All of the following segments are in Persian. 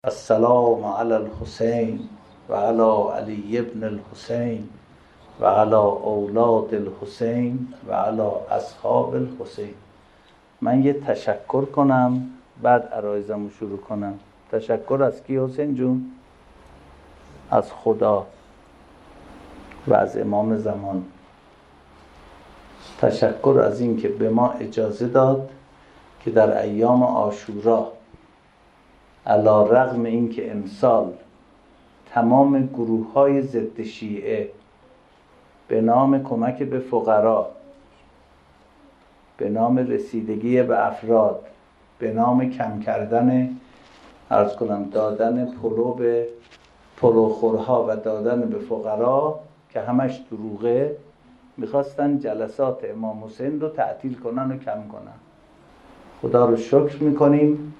السلام علی الحسین و علی علی ابن الحسین و علی اولاد الحسین و علی اصحاب الحسین. من یه تشکر کنم بعد عرایزمو شروع کنم. تشکر از کی حسین جون؟ از خدا و از امام زمان. تشکر از این که به ما اجازه داد که در ایام عاشورا علی رغم این که امسال تمام گروه‌های ضد شیعه به نام کمک به فقرا، به نام رسیدگی به افراد، به نام کم کردن دادن پلو به پلوخورها و دادن به فقرا که همش دروغه، میخواستن جلسات امام حسین رو تعطیل کنن و کم کنن. خدا رو شکر میکنیم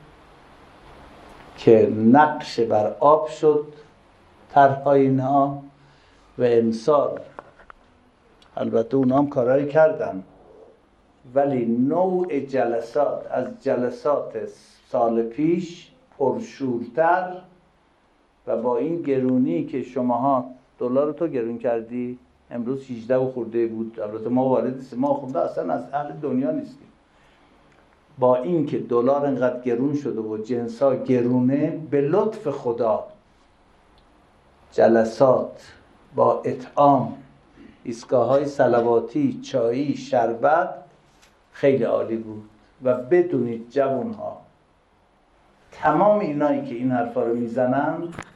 که نقش بر آب شد طرح‌های اینها و امسال البته اونا هم کارایی کردن، ولی نوع جلسات از جلسات سال پیش پرشورتر و با این گرونی که شماها دلار تو گرون کردی، امروز 18 و خورده بود. البته ما وارد نیستیم، ما خونده اصلا از اهل دنیا نیستیم. با این که دلار انقدر گرون شده و جنسا گرونه، به لطف خدا جلسات با اطعام، ایستگاه‌های صلواتی، چایی، شربت خیلی عالی بود. و بدونید جوانها، تمام اینایی که این حرفا رو میزنن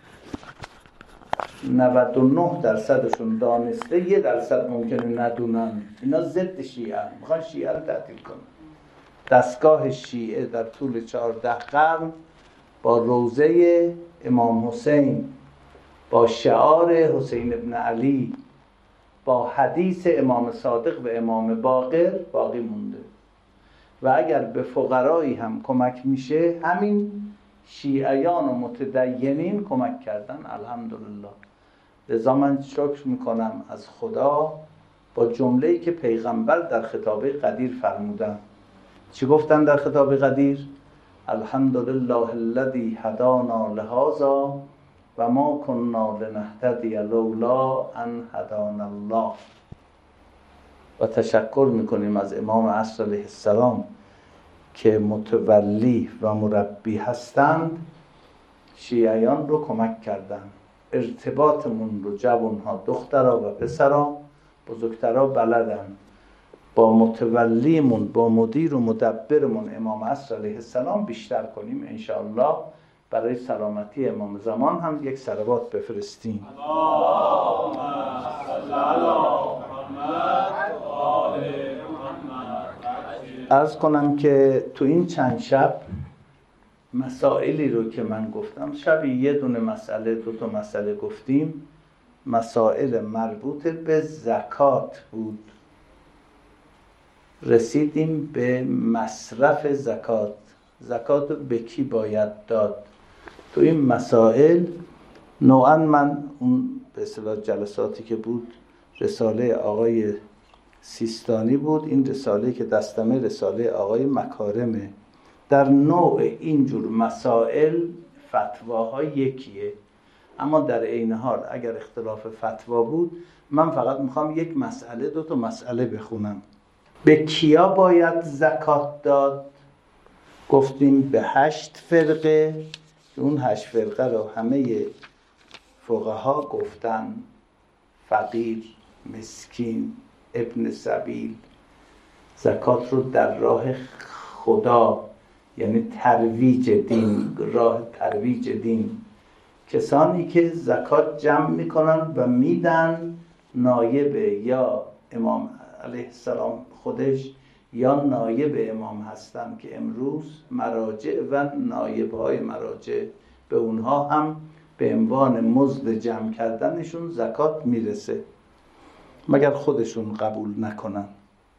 99% دانسته، 1% ممکنه ندونن. اینا ضد شیعه، میخوان شیعه رو تعطیل کنن. دستگاه شیعه در طول 14 قرن با روضه امام حسین، با شعار حسین ابن علی، با حدیث امام صادق و امام باقر باقی مونده. و اگر به فقرایی هم کمک میشه، همین شیعیان و متدینین کمک کردن، الحمدلله. لذا من شکر میکنم از خدا با جمله‌ای که پیغمبر در خطابه قدیر فرمودن. چی گفتن در خطاب قدیر؟ الحمدلله الذی هدانا لهذا و ما كنا لنهتدی لولا ان هدانا الله. و تشکر میکنیم از امام عصر علیه السلام که متولی و مربی هستند، شیعیان رو کمک کردن. ارتباطمون رو جوانها، دخترها و پسرها، بزرگترها بلدن. با متولیمون، با مدیر و مدبرمون امام عصر علیه السلام بیشتر کنیم انشاءالله. برای سلامتی امام زمان هم یک صلوات بفرستیم. عرض کنم که تو این چند شب مسائلی رو که من گفتم، شبی یه دونه مسئله، 2 مسئله گفتیم. مسائل مربوط به زکات بود. رسیدیم به مصرف زکات. زکات رو به کی باید داد؟ تو این مسائل نوعا من اون به اصطلاح جلساتی که بود، رساله آقای سیستانی بود. این رساله که دستمه رساله آقای مکارمه. در نوع اینجور مسائل فتواها یکیه، اما در عین حال اگر اختلاف فتوا بود، من فقط میخوام یک مسئله، 2 مسئله بخونم. به کیا باید زکات داد؟ گفتیم به 8 فرقه. اون 8 فرقه رو همه فقها گفتن: فقیر، مسکین، ابن سبیل. زکات رو در راه خدا، یعنی ترویج دین، راه ترویج دین. کسانی که زکات جمع میکنن و میدن، نایب یا امام علیه السلام خودش یا نایب امام هستن که امروز مراجع و نایب‌های مراجع به اونها هم به عنوان مزد جمع کردنشون زکات میرسه، مگر خودشون قبول نکنن.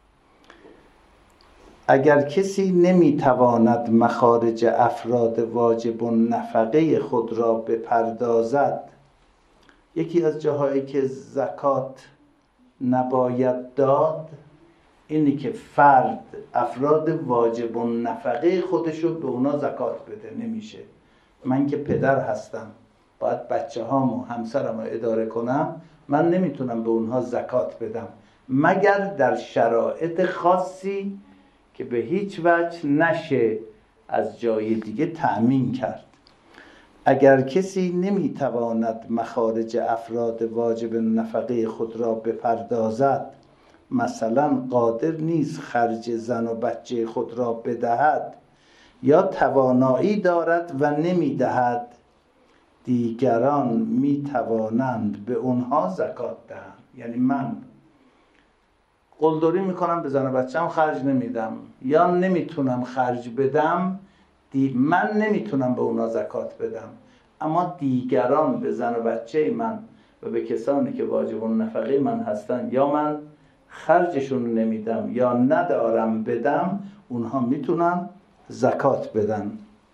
اگر کسی نمیتواند مخارج افراد واجب النفقه خود را بپردازد، یکی از جاهایی که زکات نباید داد اینی که افراد واجب النفقه خودشو به اونا زکات بده، نمیشه. من که پدر هستم باید بچه هامو همسرم رو اداره کنم، من نمیتونم به اونها زکات بدم مگر در شرایط خاصی که به هیچ وجه نشه از جای دیگه تأمین کرد. اگر کسی نمیتواند مخارج افراد واجب نفقه خود را بپردازد، مثلا قادر نیست خرج زن و بچه خود را بدهد یا توانایی دارد و نمیدهد، دیگران میتوانند به اونها زکات دهند. یعنی من قلدری میکنم به زن و بچه‌م خرج نمیدم یا نمیتونم خرج بدم، من نمیتونم به اونا زکات بدم، اما دیگران به زن و بچه من و به کسانی که واجب النفقه من هستن یا من خرجشون نمیدم یا ندارم بدم، اونها میتونن زکات بدن.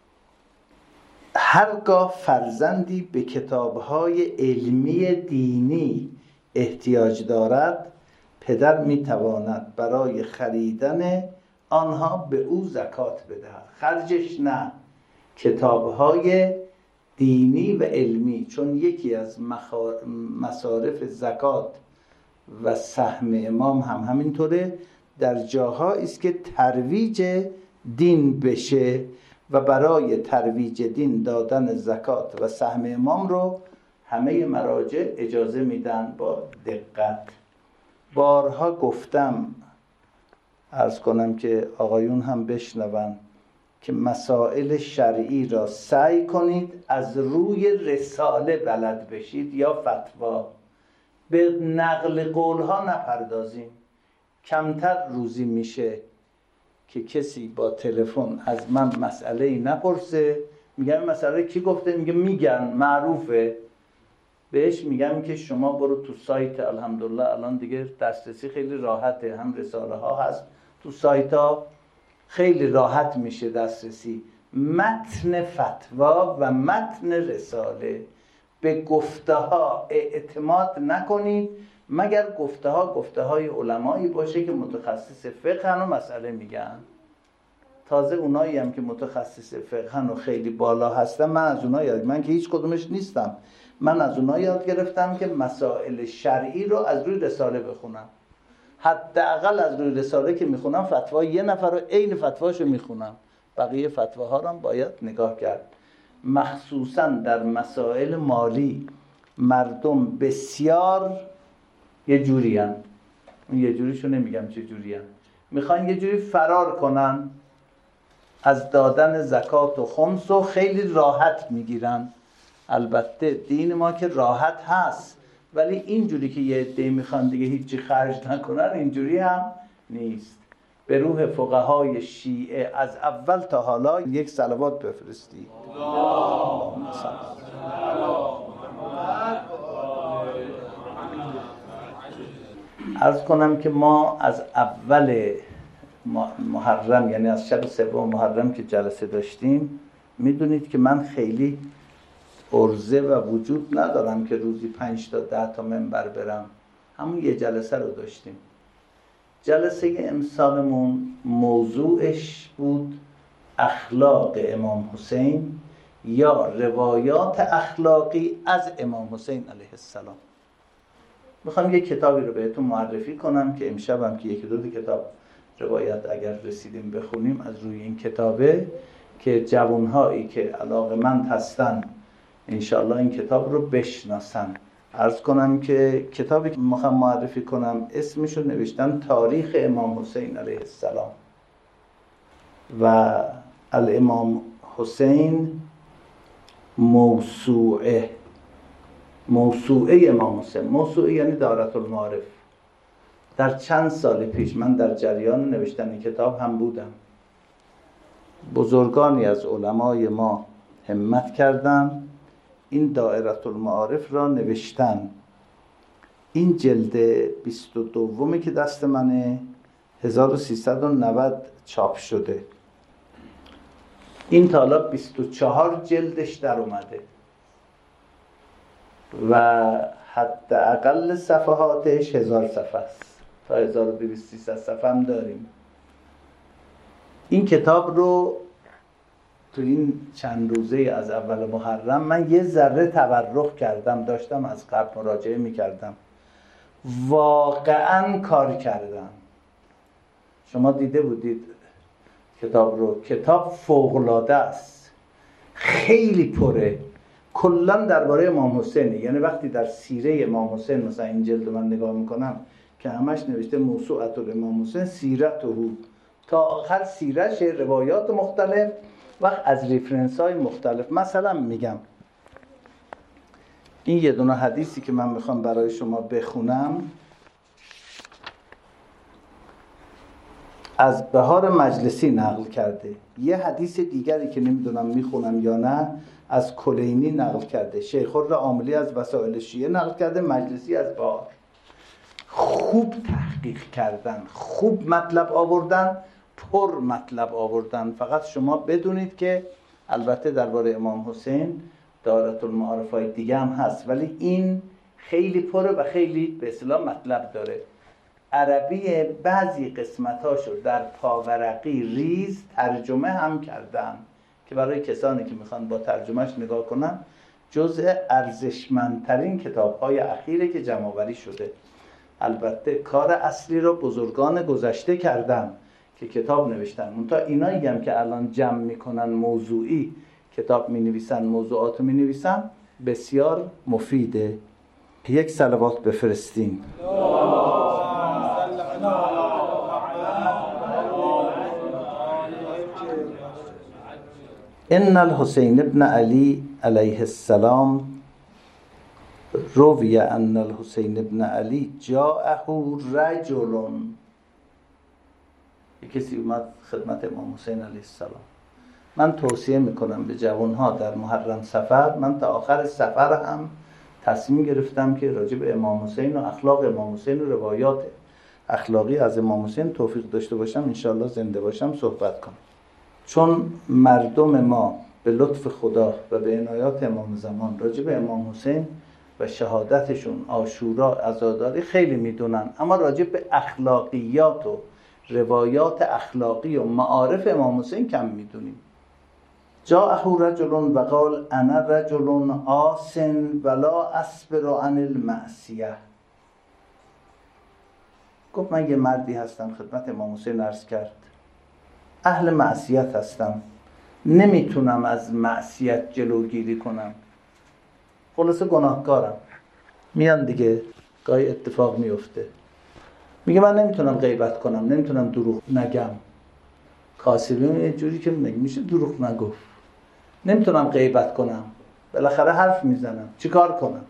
هرگاه فرزندی به کتاب‌های علمی دینی احتیاج دارد، پدر میتواند برای خریدن آنها به او زکات بدهد. خرجش نه، کتاب‌های دینی و علمی، چون یکی از مصارف زکات و سهم امام هم همینطوره، در جاهایی است که ترویج دین بشه و برای ترویج دین دادن زکات و سهم امام رو همه مراجع اجازه میدن. با دقت بارها گفتم، عرض کنم که آقایون هم بشنون، که مسائل شرعی را سعی کنید از روی رساله بلد بشید یا فتوا، به نقل قولها نپردازیم. کمتر روزی میشه که کسی با تلفن از من مسئله‌ای نپرسه، میگم مسئله کی گفته، میگن معروفه، بهش میگم که شما برو تو سایت، الحمدلله الان دیگه دسترسی خیلی راحته، هم رساله ها هست تو سایت ها، خیلی راحت میشه دسترسی. متن فتوا و متن رساله، به گفته ها اعتماد نکنید مگر گفته های علمایی باشه که متخصص فقهن و مسئله میگن. تازه اونایی هم که متخصص فقهن و خیلی بالا هستن، من که هیچ کدومش نیستم، من از اونها یاد گرفتم که مسائل شرعی رو از روی رساله بخونم. حداقل از روی رساله که میخونم فتوا یه نفر رو عین فتواشو میخونم، بقیه فتواها رو هم باید نگاه کرد. مخصوصا در مسائل مالی مردم بسیار یه جوری هن. یه جوریشو نمیگم چه جوری هن. میخوان یه جوری فرار کنن از دادن زکات و خمس و خیلی راحت میگیرن. البته دین ما که راحت هست، ولی اینجوری که یه عده میخوان دیگه هیچی خرج نکنن، اینجوری هم نیست. به روح فقهای شیعه از اول تا حالا یک صلوات بفرستید. اللهم صل عرض کنم که ما از اول محرم، یعنی از شب 3 محرم که جلسه داشتیم، میدونید که من خیلی عرضه و وجود ندارم که روزی 5 تا 10 تا منبر برم. همون یه جلسه رو داشتیم. جلسه امسالمون موضوعش بود اخلاق امام حسین یا روایات اخلاقی از امام حسین علیه السلام. میخوام یه کتابی رو بهتون معرفی کنم که امشبم که 1-2 کتاب روایت اگر رسیدیم بخونیم از روی این کتابه، که جوانهایی که علاقه‌مند هستن انشاءالله این کتاب رو بشناسن. عرض کنم که کتابی که میخوام معرفی کنم اسمشو نوشتم تاریخ امام حسین علیه السلام و الامام حسین موسوعه امام حسین. موسوعه یعنی دارة المعارف. در چند سال پیش من در جریان نوشتن این کتاب هم بودم. بزرگانی از علمای ما همت کردن این دائرة المعارف را نوشتن. این جلد 22 که دست منه 1390 چاپ شده. این تا حالا 24 جلدش در اومده و حداقل صفحاتش 1000 صفحه است، تا 1200 صفحه هم داریم. این کتاب رو تو این چند روزه از اول محرم من یه ذره تورق کردم، داشتم از قبل مراجعه میکردم، واقعا کار کردم. شما دیده بودید کتاب رو، کتاب فوق‌العاده است، خیلی پره، کلا درباره امام حسینه. یعنی وقتی در سیره امام حسین مثلا این جلد من نگاه میکنم که همش نوشته موسوعة الامام حسین سیرته، تا آخر سیرش، روایات مختلف وقت از ریفرنس های مختلف. مثلا میگم این یه دونه حدیثی که من میخوام برای شما بخونم از بهار مجلسی نقل کرده، یه حدیث دیگری که نمیدونم میخونم یا نه از کلینی نقل کرده، شیخ العاملی از وسائل شیعه نقل کرده، مجلسی از بهار. خوب تحقیق کردن، خوب مطلب آوردن، پر مطلب آوردن. فقط شما بدونید که البته درباره امام حسین دایرةالمعارف‌های دیگه هم هست، ولی این خیلی پره و خیلی به اصطلاح مطلب داره. عربی بعضی قسمتاشو در پاورقی ریز ترجمه هم کردن که برای کسانی که میخوان با ترجمهش نگاه کنن جزء ارزشمندترین کتاب‌های اخیره که جمع‌آوری شده. البته کار اصلی رو بزرگان گذشته کردن که کتاب نوشتن، منتها اینایی هم که الان جمع میکنن موضوعی کتاب مینویسن، موضوعات رو مینویسن، بسیار مفیده. یک صلوات بفرستیم. ان الحسین ابن علی علیه السلام روی ان الحسین ابن علی جاءه رجل، کسی اومد خدمت امام حسین علیه السلام. من توصیه میکنم به جوانها در محرم سفر، من تا آخر سفر هم تصمیم گرفتم که راجع به امام حسین و اخلاق امام حسین و روایات اخلاقی از امام حسین توفیق داشته باشم، انشاءالله زنده باشم، صحبت کنم. چون مردم ما به لطف خدا و به عنایات امام زمان راجع به امام حسین و شهادتشون، عاشورا، عزاداری خیلی میدونن، اما راجع به اخلاقیات و روایات اخلاقی و معارف امام حسین کم میدونیم. جاءه رجل و قال انا رجل عاص ولا اصبر عن المعصیه. گفت من یه مردی هستم، خدمت امام حسین عرض کرد، اهل معصیت هستم، نمیتونم از معصیت جلوگیری کنم، خلاصه گناهکارم. میان دیگه گاهی اتفاق میفته، میگه من نمیتونم غیبت کنم، نمیتونم دروغ نگم. کاسبی یه جوری که میشه دروغ نگفت، نمیتونم غیبت کنم، بالاخره حرف میزنم، چیکار کنم؟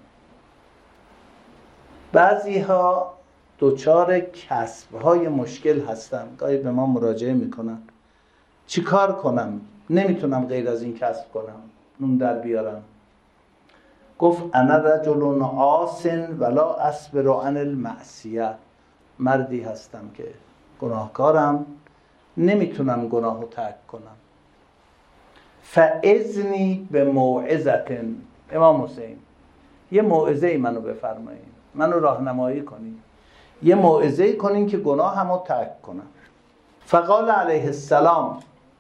بعضی ها دوچار کسب های مشکل هستن، گاهی به ما مراجعه میکنن چیکار کنم، نمیتونم غیر از این کسب کنم، نون در بیارم. گفت انا رجل عاص ولا اصبر عن المعصیه، مردی هستم که گناهکارم، نمیتونم گناهو ترک کنم. فاذنی به موعظه، امام حسین یه موعظه منو بفرمایید، منو راهنمایی کنید، یه موعظه کنین که گناهمو ترک کنم. فقال علیه السلام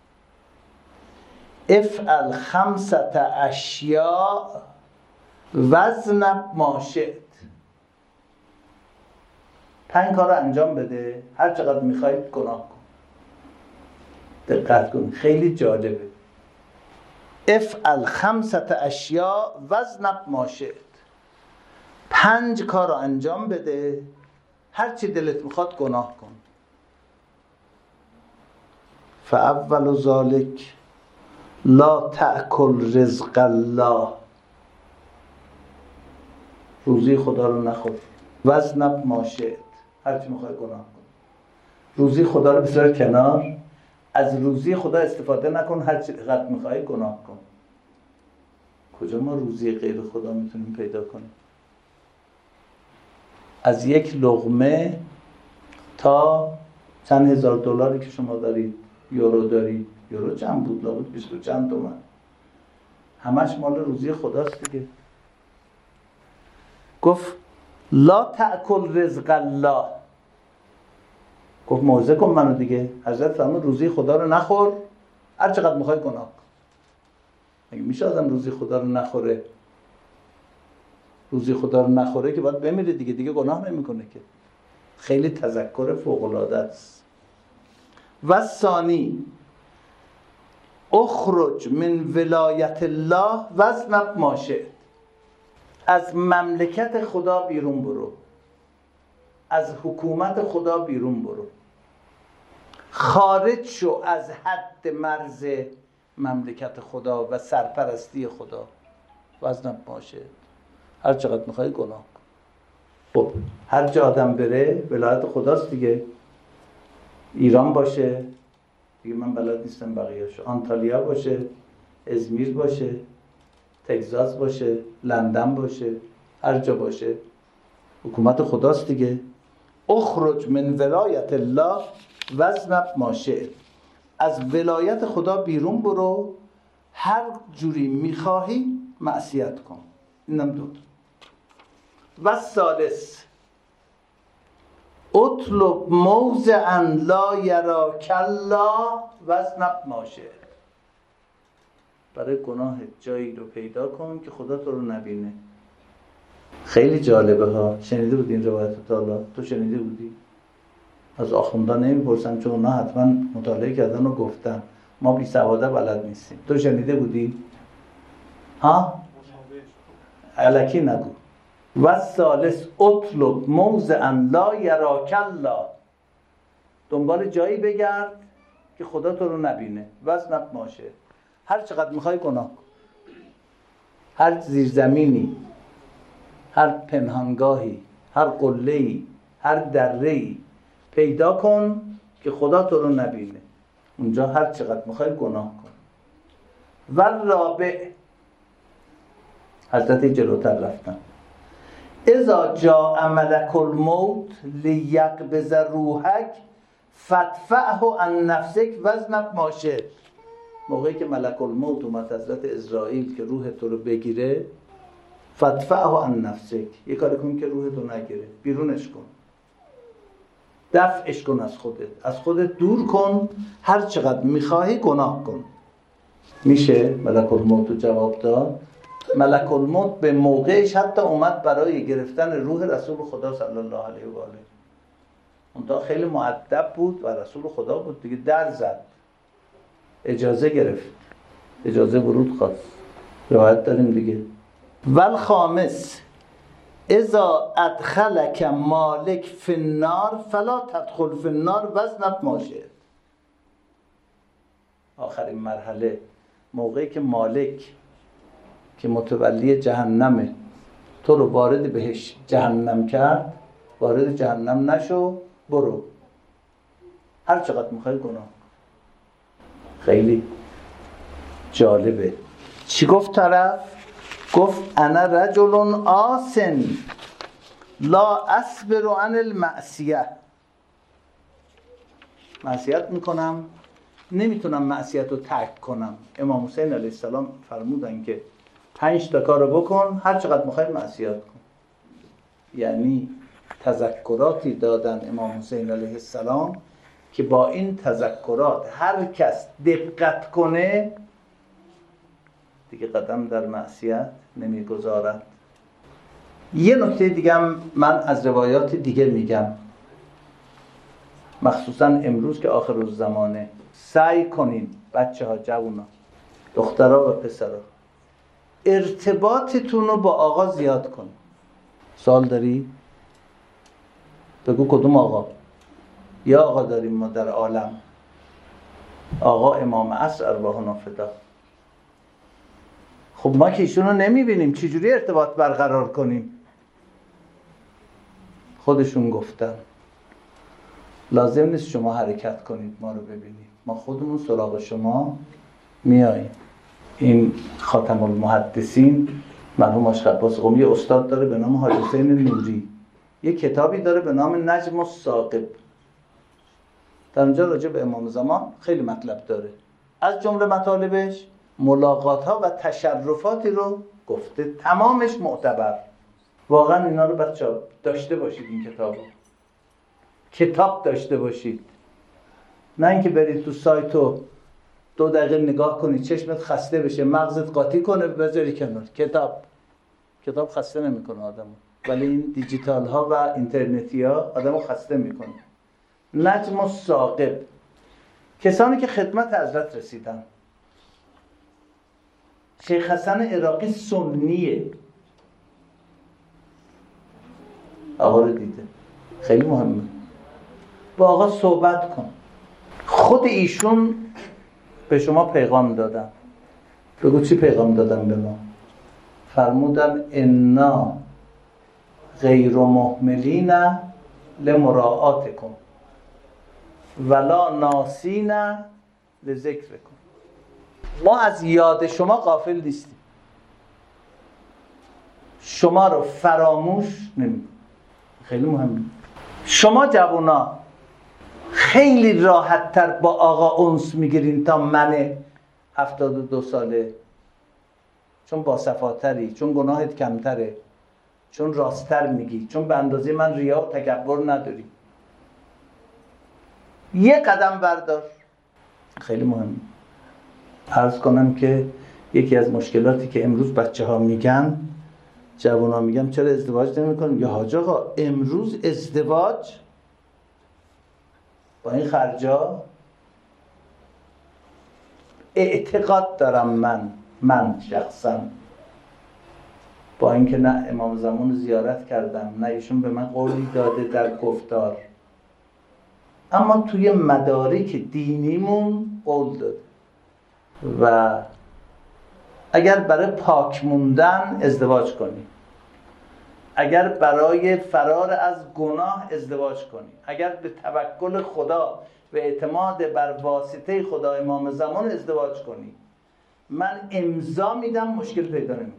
افعل 5 اشیاء واذنب ما شئت. 5 کار رو انجام بده، هر چقدر میخواید گناه کن. دقت کن، خیلی جالبه. افعل 5 اشیاء واذنب ما شئت. 5 کار رو انجام بده، هر چی دلت میخواد گناه کن. فاول ذلک لا تأکل رزق الله، روزی خدا رو نخور. واذنب ما شئت، هر چی میخوای گناه کن. روزی خدا رو بذار کنار، از روزی خدا استفاده نکن، هر چی قد میخوای گناه کن. کجا ما روزی غیر خدا میتونیم پیدا کنیم؟ از یک لقمه تا چند هزار دلاری که شما دارید، یورو دارید، یورو چند بود؟ لابد 20 چند تومن، همش مال روزی خداست دیگه. گفت لا تأکل رزق الله، گفت موعظه کن منو دیگه. حضرت فرمود روزی خدا رو نخور، هر چقدر میخوای گناه کن. اگه میشه آدم روزی خدا رو نخوره، روزی خدا رو نخوره که باید بمیره دیگه گناه نمیکنه که. خیلی تذکر فوق العاده است. و ثانی اخرج من ولایت الله واذنب ما شئت، از مملکت خدا بیرون برو، از حکومت خدا بیرون برو، خارج شو از حد مرز مملکت خدا و سرپرستی خدا. واذنب ما شئت، هر چقدر میخوای گناه کن. خب هر جا آدم بره ولایت خداست دیگه. ایران باشه دیگه، من بلد نیستم بقیه‌اشو، آنتالیا باشه، ازمیر باشه، تگزاس باشه، لندن باشه، هر جا باشه حکومت خداست دیگه. اخرج من ولایت الله واذنب ما شئت، از ولایت خدا بیرون برو، هر جوری میخواهی معصیت کن. اینم دو. و ثالث اطلب موضعا لا یراک الله واذنب ما شئت، برای گناه جایی رو پیدا کن که خدا تو رو نبینه. خیلی جالبه ها. شنیده بودی این روایت تا حالا؟ تو شنیده بودی؟ از آخوندان نمیپرسم چون اونا حتما مطالعه کردن و گفتن، ما بی سواده بلد نیستیم. تو شنیده بودی؟ ها؟ الکی نگو. و ثالث اطلب موضعا لا یراک الله، دنبال جایی بگرد که خدا تو رو نبینه. واذنب ما شئت، هر چقدر میخوای گناه کن، هر زیرزمینی، هر پنهانگاهی، هر قله‌ای، هر دره‌ای پیدا کن که خدا تو رو نبینه. اونجا هر چقدر میخوای گناه کن. و رابع، حضرت جلوتر رفتن، اذا جاء ملک الموت لیقبض روحک فادفعه عن نفسک واذنب ما شئت، موقعی که ملک الموت اومد، حضرت عزرائیل، که روح تو رو بگیره، فادفعه عن نفسک، یه کاری کن که روح تو نگیره، بیرونش کن، دفعش کن از خودت دور کن، هر چقدر میخواهی گناه کن. میشه؟ ملک الموت رو جواب داد. ملک الموت به موقعش حتی اومد برای گرفتن روح رسول خدا صلی الله علیه و آله. اونتا خیلی مؤدب بود و رسول خدا بود دیگه، در زد، اجازه گرفت، اجازه ورود خواست. روایت داریم دیگه. والخامس اذا ادخلک مالک فی النار فلا تدخل فی النار واذنب ما شئت، آخرین مرحله، موقعی که مالک که متولی جهنمه تو رو وارد بهش جهنم کرد، وارد جهنم نشو، برو، هر چقدر میخوای گناه. خیلی جالبه. چی گفت طرف؟ گفت انا رجل آسن لا اصبر عن المعصیه، معصیت میکنم، نمیتونم معصیت رو ترک کنم. امام حسین علیه السلام فرمودن که 5 تا کارو بکن، هر چقدر میخوای معصیت کن. یعنی تذکراتی دادن امام حسین علیه السلام که با این تذکرات هر کس دقت کنه دیگه قدم در معصیت نمیگذارد. یه نکته دیگه هم من از روایات دیگه میگم، مخصوصا امروز که آخر روز زمانه، سعی کنین بچه ها، جوونا، دخترها و پسرها، ارتباطتون رو با آقا زیاد کن. سوال داری؟ بگو کدوم آقا؟ یا آقا داریم ما در عالم، آقا امام عصر ارواحنا فدا. خب ما که ایشون رو نمیبینیم، چجوری ارتباط برقرار کنیم؟ خودشون گفتن لازم نیست شما حرکت کنید ما رو ببینید، ما خودمون سراغ شما میاییم. این خاتم المحدثین مرحوم آشق عباس قمی یه استاد داره به نام حاج حسین نوری، یه کتابی داره به نام نجم الثاقب، در اونجا راجع به امام زمان خیلی مطلب داره. از جمله مطالبش ملاقات ها و تشرفاتی رو گفته، تمامش معتبر. واقعا اینا رو بچه‌ها داشته باشید، این کتاب داشته باشید، نه اینکه برید تو سایت و 2 دقیقه نگاه کنی چشمت خسته بشه، مغزت قاطی کنه، بذاری کنار. کتاب خسته نمیکنه آدمو، ولی این دیجیتال ها و اینترنتی ها آدمو خسته میکنه. نجم الثاقب، کسانی که خدمت حضرت رسیدن. شیخ حسن عراقی سنیه، آقا رو دیده، خیلی مهمه. با آقا صحبت کن. خود ایشون به شما پیغام دادن. بگو چی پیغام دادن به ما؟ فرمودن انا غیر مهملین لمراعاتکم ولا ناسین لذکرکم. ما از یاد شما غافل نیستیم، شما رو فراموش نمی‌کنیم. خیلی مهمه. شما جوونا خیلی راحت تر با آقا انس میگیرین تا من 72 ساله، چون باصفاتری، چون گناهت کمتره، چون راستر میگی، چون به اندازه من ریا و تکبر نداری. یه قدم بردار. خیلی مهمه. عرض کنم که یکی از مشکلاتی که امروز بچه ها میگن، جوان ها میگن چرا ازدواج نمی کنیم؟ یا حاج آقا امروز ازدواج با این خرجا، اعتقاد دارم من شخصا، با اینکه نه امام زمان زیارت کردم، نه ایشون به من قولی داده در گفتار، اما توی مدارک دینیمون قول داده و اگر برای پاک موندن ازدواج کنی، اگر برای فرار از گناه ازدواج کنی، اگر به توکل خدا و اعتماد بر واسطه خدا امام زمان ازدواج کنی، من امضا میدم مشکل پیدا نمی‌کنی.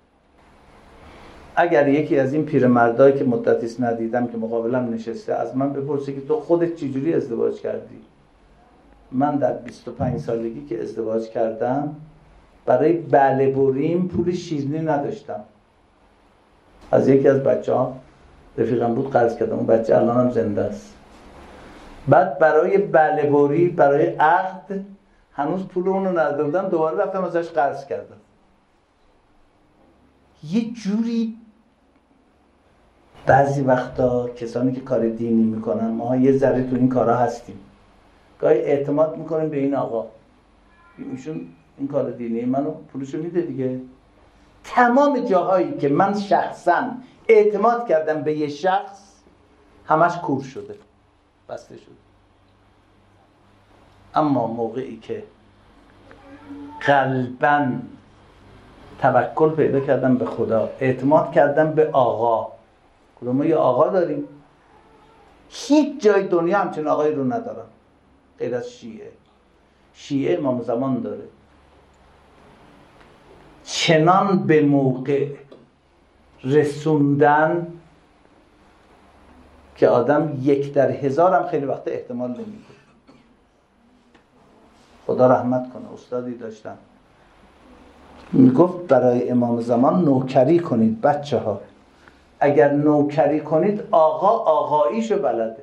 اگر یکی از این پیرمردایی که مدتی است ندیدم که مقابلم نشسته از من بپرسه که تو خودت چجوری ازدواج کردی؟ من در 25 سالگی که ازدواج کردم برای بله بریم پول شیرینی نداشتم. از یکی از بچه‌ها رفیقم بود قرض کردم، اون بچه الان هم زنده است. بعد برای بله بری، برای عقد هنوز پول اونو نداده بودم، دوباره رفتم ازش قرض کردم. یه جوری بعضی وقتا کسانی که کار دینی میکنن، ما یه ذره تو این کارا هستیم، گاهی اعتماد میکنیم به این آقا، ایشون این کار دینی منو پولشو میده دیگه. تمام جاهایی که من شخصا اعتماد کردم به یه شخص همش کور شده، بسته شده. اما موقعی که قلباً توکل پیدا کردم به خدا، اعتماد کردم به آقا، ما یه آقا داریم، هیچ جای دنیا همچین آقایی رو ندارم غیر از شیعه امام زمان داره. چنان به موقع رسوندن که آدم 1 در 1000 هم خیلی وقت احتمال نمیده. خدا رحمت کنه. استادی داشتم میگفت برای امام زمان نوکری کنید بچه ها، اگر نوکری کنید آقا آقاییشو بلده.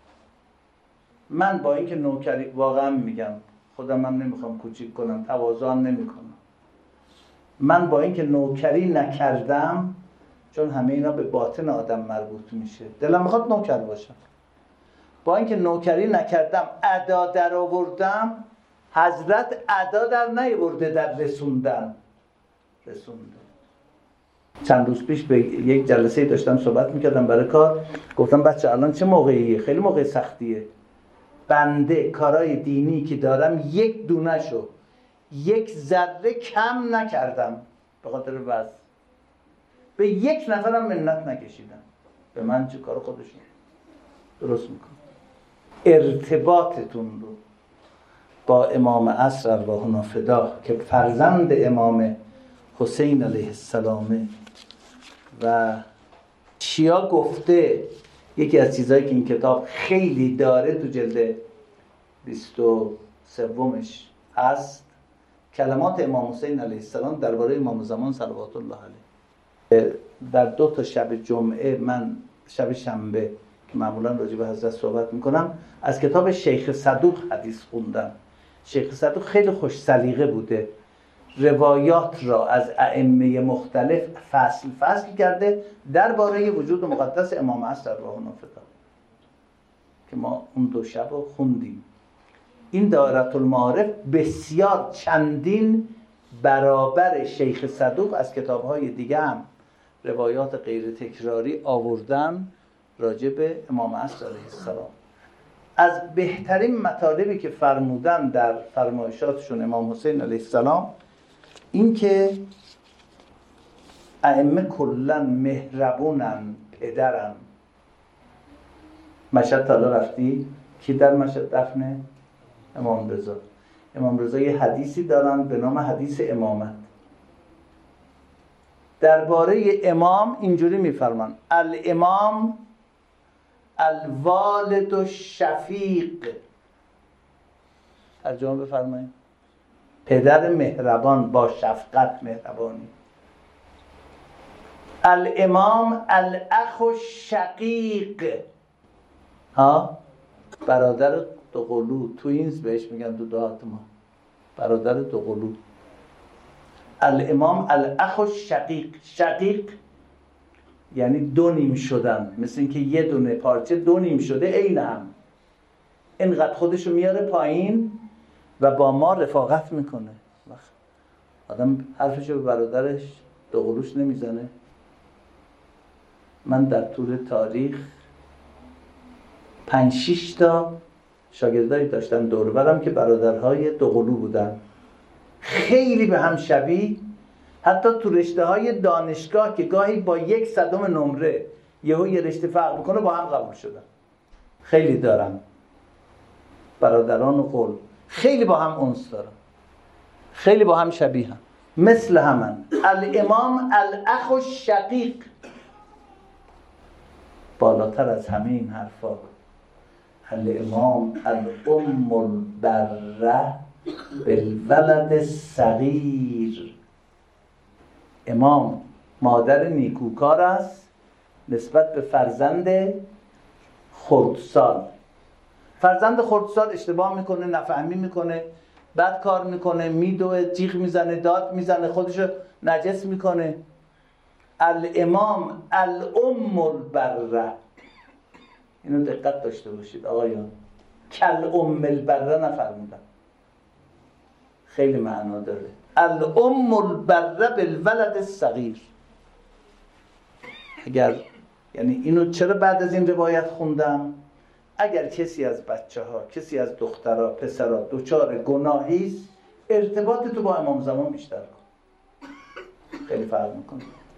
من با اینکه نوکری واقعا میگم، خودم هم نمیخوام کوچیک کنم، تواضع هم نمیکنم، من با اینکه نوکری نکردم، چون همه اینا به باطن آدم مربوط میشه، دلم میخواد نوکر باشم، با اینکه نوکری نکردم ادا در آوردم، حضرت ادا در نیاورده، در رسونده. چند روز پیش به یک جلسه داشتم صحبت میکردم برای کار، گفتم بچه الان چه موقعیه؟ خیلی موقع سختیه. بنده کارهای دینی که دارم 1 دونه شو 1 ذره کم نکردم به خاطر وضع. به 1 نفرم منت نکشیدم، به من چه کار خودشون درست میکنم. ارتباطتون رو با امام عصر ارواحنا فدا که فرزند امام حسین علیه السلامه و شیعه گفته، یکی از چیزهایی که این کتاب خیلی داره تو جلد 23 هست، کلمات امام حسین علیه السلام درباره امام زمان صلوات الله علیه. در 2 شب جمعه، من شب شنبه که معمولا راجع به حضرت صحبت میکنم، از کتاب شیخ صدوق حدیث خوندم شیخ صدوق خیلی خوش سلیقه بوده، روایات را از ائمه مختلف فصل فصل کرده درباره وجود مقدس امام عصر ارواح نافذه که ما اون دو شب رو خوندیم. این دایره المعارف بسیار چندین برابر شیخ صدوق از کتاب‌های دیگه هم روایات غیر تکراری آوردن راجع به امام عصر علیه السلام. از بهترین مطالبی که فرمودن در فرمایشاتشون امام حسین علیه السلام این که ائمه کلا مهربونن، پدرن. مشهد تا رفتی؟ کی در مشهد دفنه؟ امام رضا. امام رضا یه حدیثی دارن به نام حدیث امامت. درباره امام اینجوری میفرمان: الامام الوالد الشفیق. ترجمه بفرمایید. پدر مهربان، با شفقت مهربانی. الامام الاخ الشقیق، برادر دوقلو، توینز بهش میگن تو دهات ما، برادر دوقلو. الامام الاخ الشقیق، شقیق یعنی دو نیم شدن، مثل اینکه یه دونه پارچه دو نیم شده عین هم، اینقدر خودشو میاره پایین و با ما رفاقت میکنه. آدم حرفشو به برادرش دوقلوش نمیزنه. من در طول تاریخ 5-6 تا شاگردایی داشتم دور برم که برادرهای دوقلو بودن، خیلی به هم شبیه. حتی تو رشته های دانشگاه که گاهی با 1/100 نمره یهو یه رشته فرق میکنه با هم قبول شدن. خیلی دارم برادران و قل، خیلی با هم انس دارم، خیلی با هم شبیه هم، مثل همن. الامام الاخ الشقیق. بالاتر از همه این حرفا الامام الام البره بالولد الصغیر. امام مادر نیکوکار است نسبت به فرزند خردسال. فرزند خردسال اشتباه میکنه، نفهمی میکنه، بد کار میکنه، میدوه، جیغ میزنه، داد میزنه، خودشو نجس میکنه. الامام الام البره، اینو دقت داشته باشید آقایان، کل ام البره نفرمودن، خیلی معنا داره. الام البره بالولد الصغیر. اگر یعنی اینو چرا بعد از این روایت خوندم؟ اگر کسی از بچه‌ها، کسی از دخترها، پسرها دچار گناهی است، ارتباط تو با امام زمان بیشتر کن، خیلی فرق میکنه.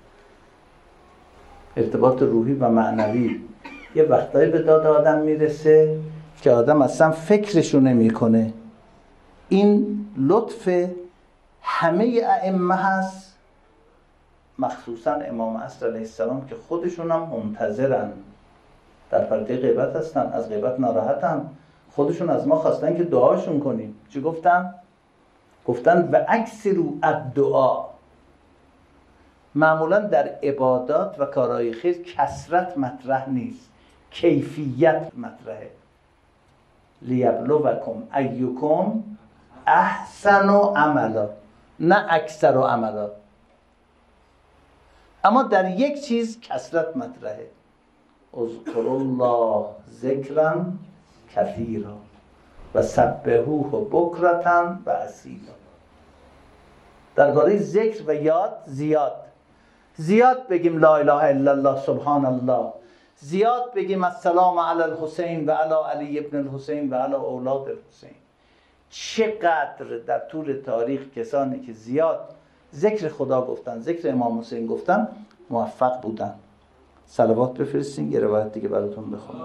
ارتباط روحی و معنوی یه وقتایی به داد آدم میرسه که آدم اصلا فکرشو نمیکنه. این لطف همه ائمه هست، مخصوصا امام عصر علیه السلام که خودشون هم منتظرن، در پرده غیبت هستن، از غیبت ناراحتن، خودشون از ما خواستن که دعاشون کنیم. چی گفتن؟ گفتن و اکثروا الدعا. معمولا در عبادات و کارهای خیر کثرت مطرح نیست، کیفیت مطرحه. لیبلوکم ایکم احسن عملا، نه اکثر عملا. اما در یک چیز کثرت مطرحه، اذکروا الله ذکرا کثیرا و سبحوه بکرة و اصیلا. درباره ذکر و یاد زیاد بگیم لا اله الا الله سبحان الله، زیاد بگیم السلام علی الحسین و علی علی ابن الحسین و علی اولاد الحسین. چقدر در طول تاریخ کسانی که زیاد ذکر خدا گفتن، ذکر امام حسین گفتن، موفق بودن. صلوات بفرستین، یه روایت دیگه براتون بخونم.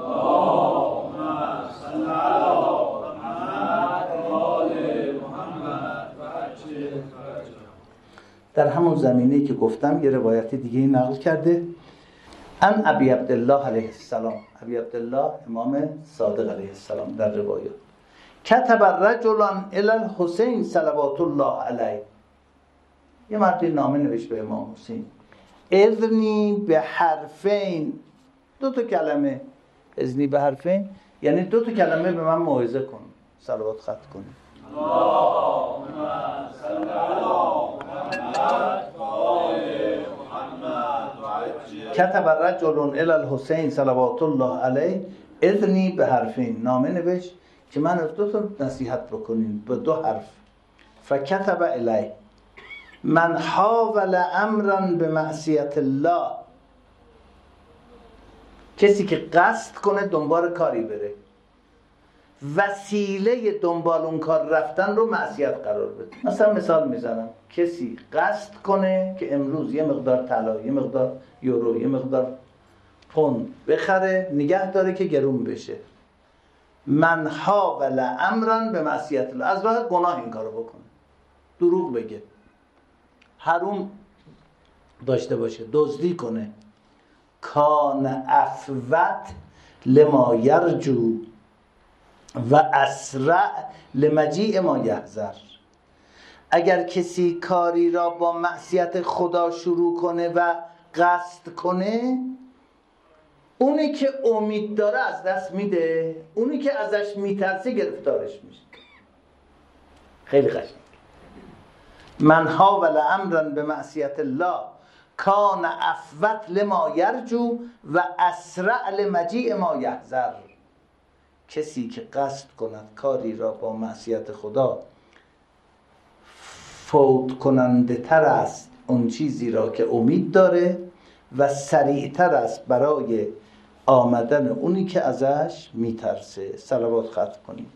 در همون زمینه‌ای که گفتم یه روایت دیگه نقل کرده ان ابی عبدالله علیه السلام. ابی عبدالله امام صادق علیه السلام در روایت کتب رجل الی الحسین صلوات الله علیه. یه مردی نامه نوشت به امام حسین، اذنی به حرفین، 2 کلمه. اذنی به حرفین یعنی 2 کلمه به من موعظه کن، صلوات ختم کن. کتب رجل الی الحسین صلوات الله علیه اذنی به حرفین. نامه نوشت که من از دو تا نصیحت بکنین به دو حرف. فکتب الیه من حاول امرا به معصیت الله، کسی که قصد کنه دنبال کاری بره، وسیله دنبال اون کار رفتن رو معصیت قرار بده. مثلا مثال میزنم، کسی قصد کنه که امروز یه مقدار طلا، یه مقدار یورو، یه مقدار پوند بخره نگه داره که گرون بشه. من حاول امرا به معصیت الله، از راه گناه این کارو بکنه، دروغ بگه، حرام داشته باشه، دزدی کنه. کان افوت لما یرجو و اسرع لمجیع ما یحذر. اگر کسی کاری را با معصیت خدا شروع کنه و قصد کنه، اونی که امید داره از دست میده، اونی که ازش میترسه گرفتارش میشه. خیلی قشنگ. من حاول امرا به معصیت الله کان افوت لما یرجو و اسرع لمجیع ما یحذر. کسی که قصد کند کاری را با معصیت خدا، فوت کننده تر است اون چیزی را که امید داره و سریعتر است برای آمدن اونی که ازش میترسه. صلوات ختم کنیم.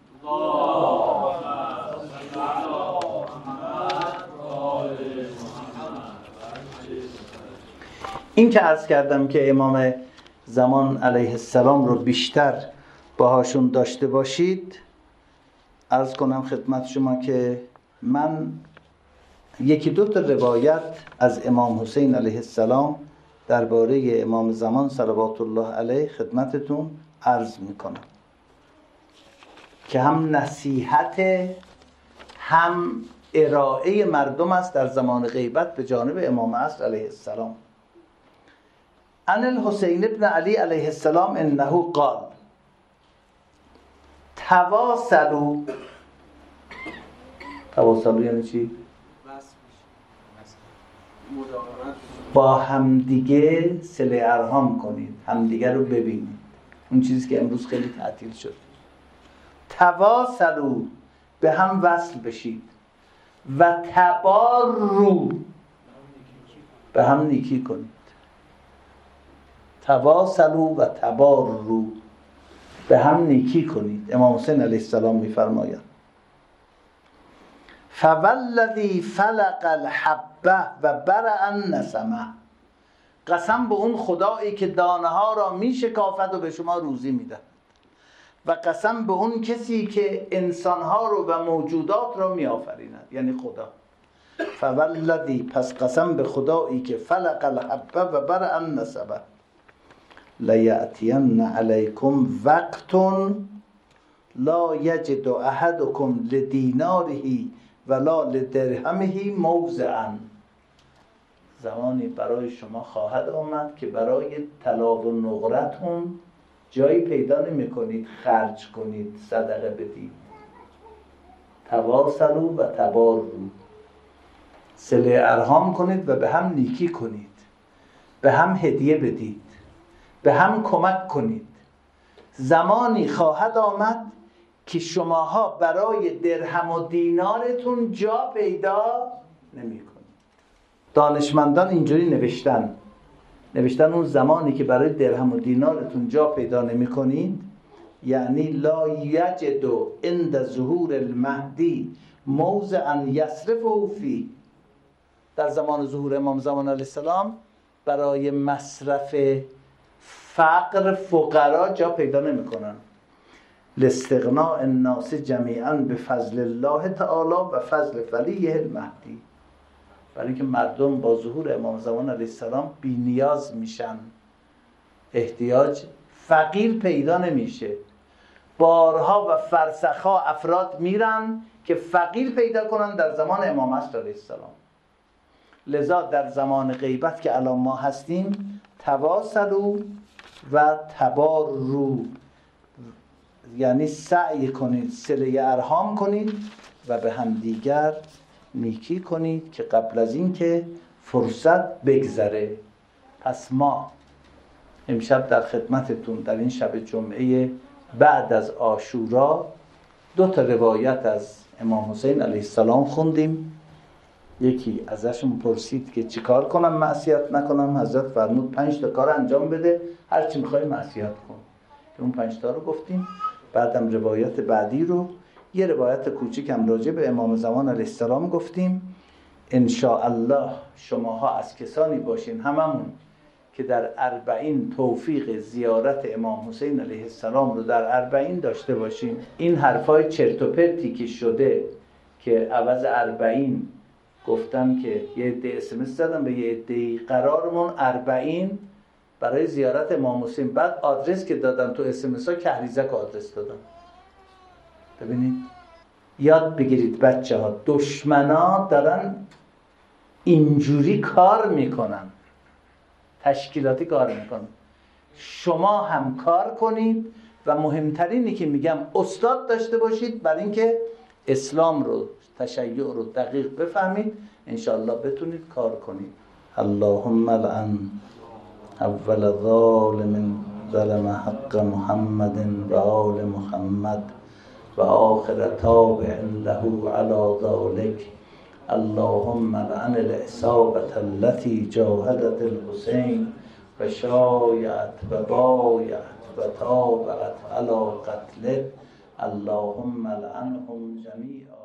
این که عرض کردم که امام زمان علیه السلام رو بیشتر باهاشون داشته باشید، عرض کنم خدمت شما که من یکی دو تا روایت از امام حسین علیه السلام درباره امام زمان صلوات الله علیه خدمتتون عرض میکنم که هم نصیحت هم ارائه مردم است در زمان غیبت به جانب امام عصر علیه السلام. عن الحسین ابن علی علیه السلام انه قال تواصلوا. تواصلوا یعنی چی؟ با همدیگه صله ارحام کنید، همدیگه رو ببینید. اون چیزی که امروز خیلی تعطیل شد. تواصلوا، به هم وصل بشید. و تباروا، به هم نیکی کنید. تواصلوا و تباروا، به هم نیکی کنید. امام حسین علیه السلام می‌فرمایند فوالذی فلق الحبه و برأ النسمه، قسم به اون خدایی که دانه ها را میشکافد و به شما روزی میدهد، و قسم به اون کسی که انسان ها رو و موجودات را میآفریند، یعنی خدا. فوالذی، پس قسم به خدایی که فلق الحبه و برأ النسمه، لیأتین علیکم وقت لا یجد احدکم لدیناره ولا لدرهمه موضعا. زمانی برای شما خواهد آمد که برای طلا و نقرتون جایی پیدا نمی کنید خرج کنید، صدقه بدید. تواصلوا و تباروا، صله ارحام کنید و به هم نیکی کنید، به هم هدیه بدید، به هم کمک کنید. زمانی خواهد آمد که شماها برای درهم و دینارتون جا پیدا نمی کنید. دانشمندان اینجوری نوشتن اون زمانی که برای درهم و دینارتون جا پیدا نمی کنید، یعنی لا یجد عند ظهور المهدی موضعا یصرفه فیه. در زمان ظهور امام زمان علیه السلام برای مصرف فقر فقرا جا پیدا نمی کنن. لاستغناء الناس جمیعا بفضل الله تعالی و فضل ولیه المهدی، برای اینکه مردم با ظهور امام زمان علیه السلام بی نیاز میشن، احتیاج، فقیر پیدا نمیشه. بارها و فرسخها افراد میرن که فقیر پیدا کنن در زمان امام عصر علیه السلام. لذا در زمان غیبت که الان ما هستیم، تواصلوا و تباروا، یعنی سعی کنید صله ارحام کنید و به همدیگر نیکی کنید که قبل از این که فرصت بگذره. پس ما امشب در خدمتتون در این شب جمعه بعد از عاشورا 2 روایت از امام حسین علیه السلام خوندیم. یکی ازشون پرسید که چیکار کنم معصیت نکنم. حضرت فرمود 5 کار انجام بده، هر چی میخوای معصیت کن. اون 5 رو گفتیم. بعدم روایت بعدی رو، یه روایت کوچیک هم راجع به امام زمان علیه السلام گفتیم. ان شاء الله شماها از کسانی باشین هممون که در 40 توفیق زیارت امام حسین علیه السلام رو در 40 داشته باشین. این حرفای چرت و پرتی که شده که عوض 40 گفتن که یه عده SMS زدن به یه عده قرارمون 40 برای زیارت امام حسین، بعد آدرس که دادن تو SMS ها کهریزک آدرس دادن. ببینید یاد بگیرید بچه ها، دشمنا دارن اینجوری کار میکنن، تشکیلاتی کار میکنن. شما هم کار کنید و مهمترینی که میگم استاد داشته باشید برای اینکه اسلام رو، تشیع رو دقیق بفهمید، انشاءالله بتونید کار کنید. اللهم لعن اول ظالم ظلم حق محمد و آل محمد و آخر تابع له على ذلك. اللهم لعن العصابة التي جاهدت الحسين و شایعت و بایعت و تابعت على قتله. اللهم لعنهم جميعا.